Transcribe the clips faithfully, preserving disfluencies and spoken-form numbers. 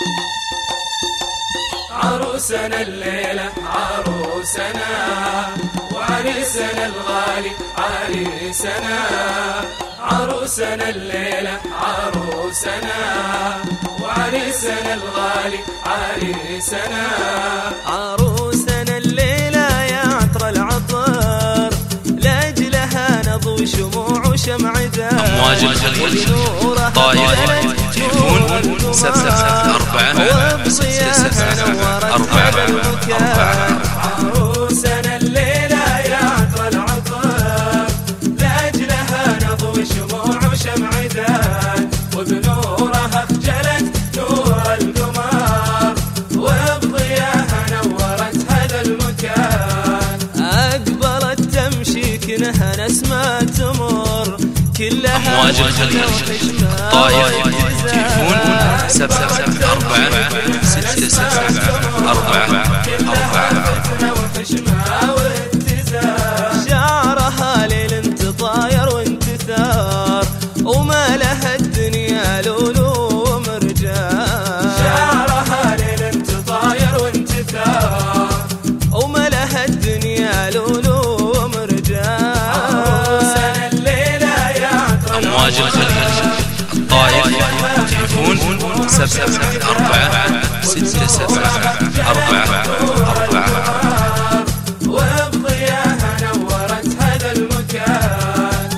عروسنا الليلة عروسنا وعريسنا الغالي عريسنا. عروسنا الليلة عروسنا وعريسنا الغالي عريسنا. عروسنا الليلة يا عطر العطر لأجلها نضوي شموع وشمع دار. أمواج الخليج طاير تليفون سبعة أربعة ستة سبعة أربعة أربعة. عروسنا الليلة يا عطر العطر لأجلها نضوي شموع وشمع دار. وبنورها خجلت نور القمر وبضياها نورت هذا المكان. أقبلت تمشي كأنها نسمة تمر كلها أمواج الخليج طاير تليفون سبعة أربعة ستة سبعة أربعة أربعة. شعرها ليل انت طاير وانت ثار وما لها الدنيا لولو ومرجان. شعرها ليل انت طاير وانت ثار وما لها الدنيا لولو ومرجان. عروسنا الليلة يا عطر أمواج الخليج طاير تليفون سبعة أربعة ستة سبعة أربعة أربعة. وبضياها نورت هذا المكان.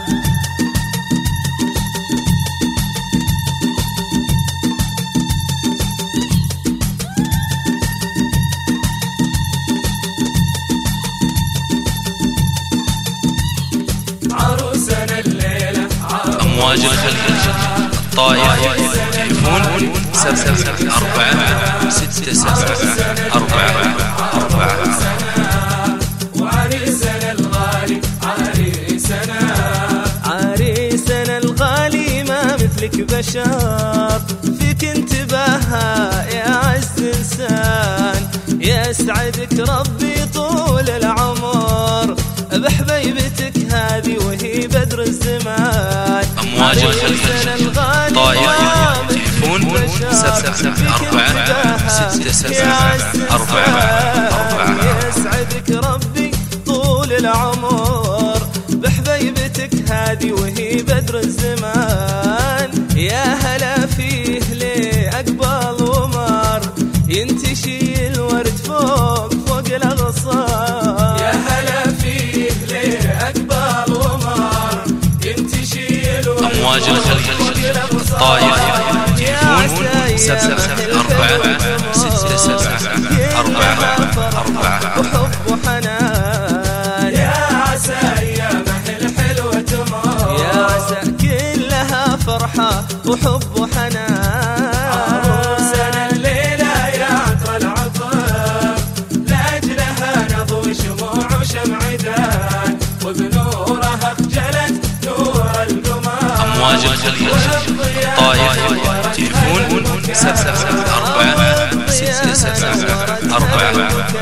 عروسنا الليلة أمواج الخليج طاير تليفون سبعة أربعة ستة سبعة أربعة أربعة. وعريسنا الغالي عريسنا. عريسنا الغالي ما مثلك بشر فيك انتباها يا عز انسان. يسعدك ربي طول العمر بحبيبتك هذه وهي بدر الزمان. أمواج الخليج طاير تليفون سبعة أربعة ستة سبعة أربعة أربعة. يسعدك ربي طول العمر بحبيبتك هذه وهي بدر الزمان. يا هلا فيه ليه أقبل ومر ينتشي الورد فوق فوق الأغصان. يا هلا فيه ليه أقبل ومر ينتشي الورد. أمواج الخليج طاير تليفون سبعة أربعة ستة سبعة أربعة أربعة. وحب وحنان يا عسى أيامه الحلوة تمر. يا عسى كلها فرحة وحب وحنان. عروسنا الليلة يا عطر العطر لأجلها نضوي شموع وشمع دار. وبنورها خجلت نور القمر. أمواج الخليج طاير تليفون سبعة أربعة ستة سبعة أربعة